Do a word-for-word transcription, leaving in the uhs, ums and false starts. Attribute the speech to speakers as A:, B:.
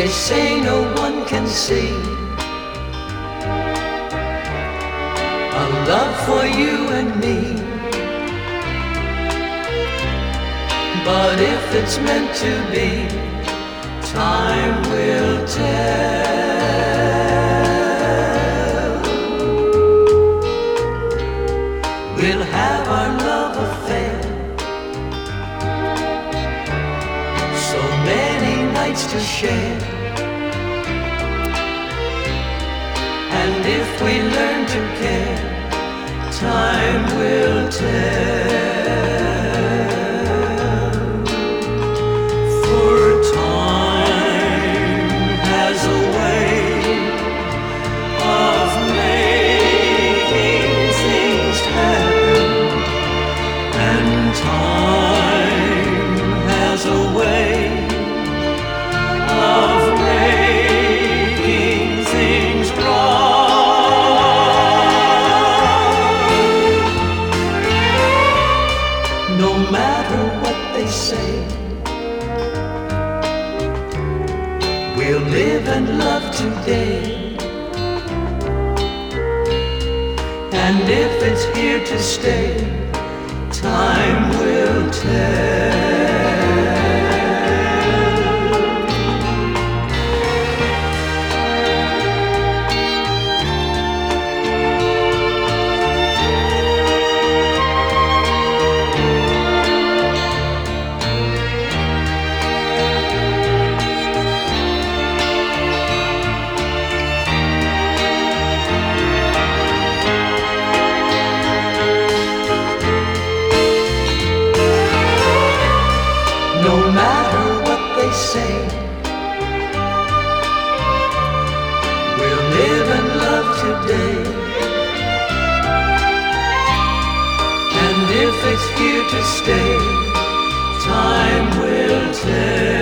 A: They say no one can see a love for you and me. But if it's meant to be, time will tell. We'll have our love affair, so many nights to share. And if we learn to care, time will tell. For time has a way of making things happen, and time has a way of making things right. No matter what they say, we'll live and love today. And if it's here to stay, time will tell. No matter what they say, we'll live and love today. And if it's here to stay, time will tell.